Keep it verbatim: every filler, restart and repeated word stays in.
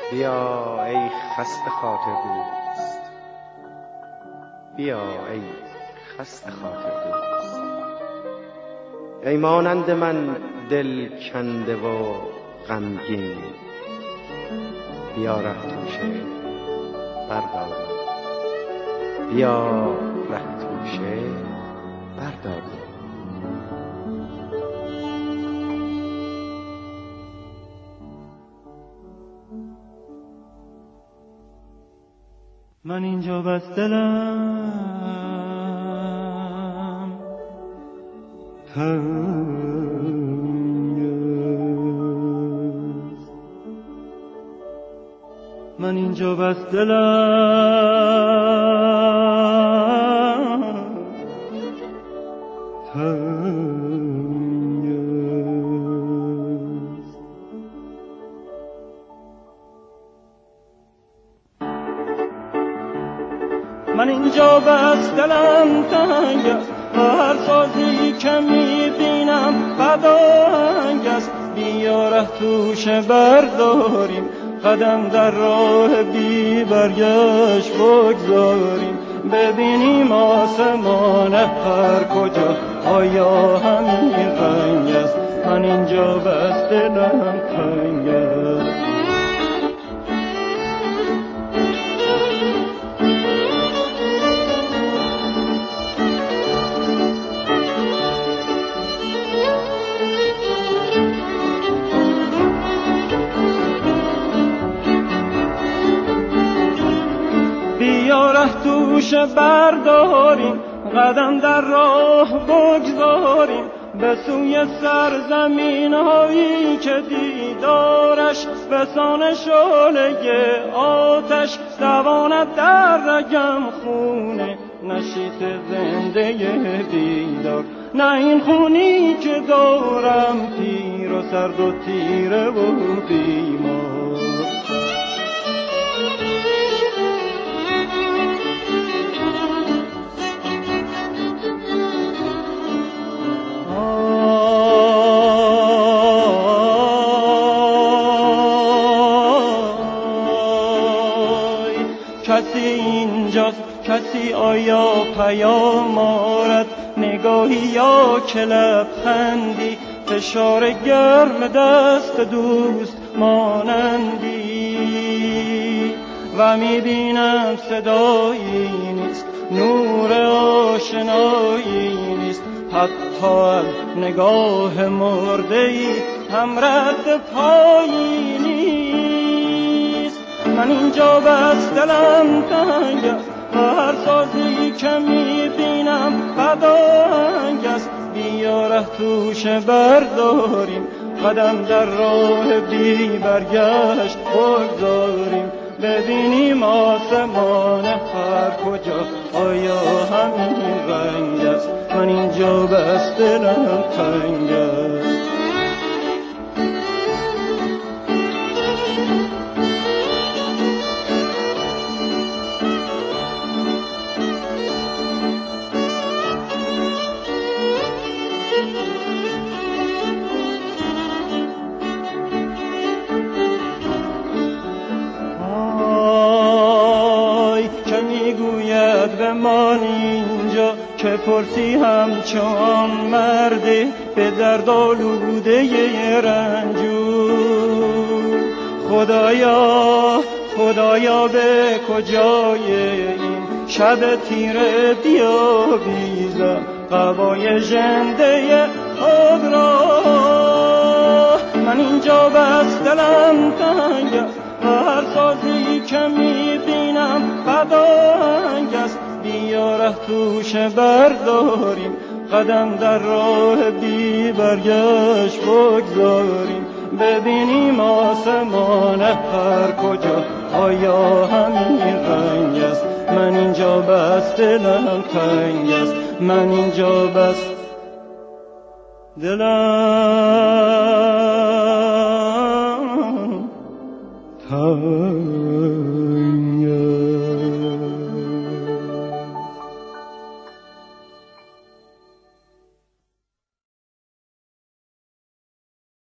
بیا ای خسته خاطر دوست، بیا ای خسته خاطر دوست، ای مانند من دل کنده و غمگین، بیا ره توشه بردار، بیا ره توشه بردار. من اینجا بس دلم تنگ است، من اینجا بس دلم تنگ است. من اینجا بس دلم تنگ است، هر سازی که میبینم بدانگ است، بیا ره توشه برداریم، قدم در راه بی برگشت بگذاریم، ببینیم آسمان هر کجا آیا همین رنگ است. من اینجا بس دلم تنگ است. بیا ره توشه برداریم، قدم در راه بگذاریم، به سوی سرزمین هایی که دیدارش بسان شعله آتش دواند در رگم خونه نشیط زنده بیدار. نه این خونی که دارم پیر و سرد و تیره و بیمار. کسی اینجاست، کسی آیا پیام آرد، نگاهی یا که لبخندی، فشار گرم دست دوست مانندی. و میبینم صدایی نیست، نور آشنایی نیست، حتی از نگاه مرده‌ای هم رد پایی نیست. من اینجا بس دلم تنگ است، هر سازی که میبینم بدانگ است، بیا ره توشه برداریم، قدم در راه بی برگشت بگذاریم، ببینیم آسمان هر کجا آیا همین رنگ است. من اینجا بس دلم تنگ است. بمان اینجا که پرسی همچون مرده به درد آلوده رنجور. خدایا خدایا به کجای این شب تیره بیاویزم قبای ژنده خود را. من اینجا بس دلم تنگ است، هر سازی که میبینم بدانگ است، بیا ره توشه برداریم، قدم در راه بی برگشت بگذاریم، ببینیم آسمان هر کجا آیا همین رنگ است. من اینجا بس دلم تنگ است، من اینجا بس دلم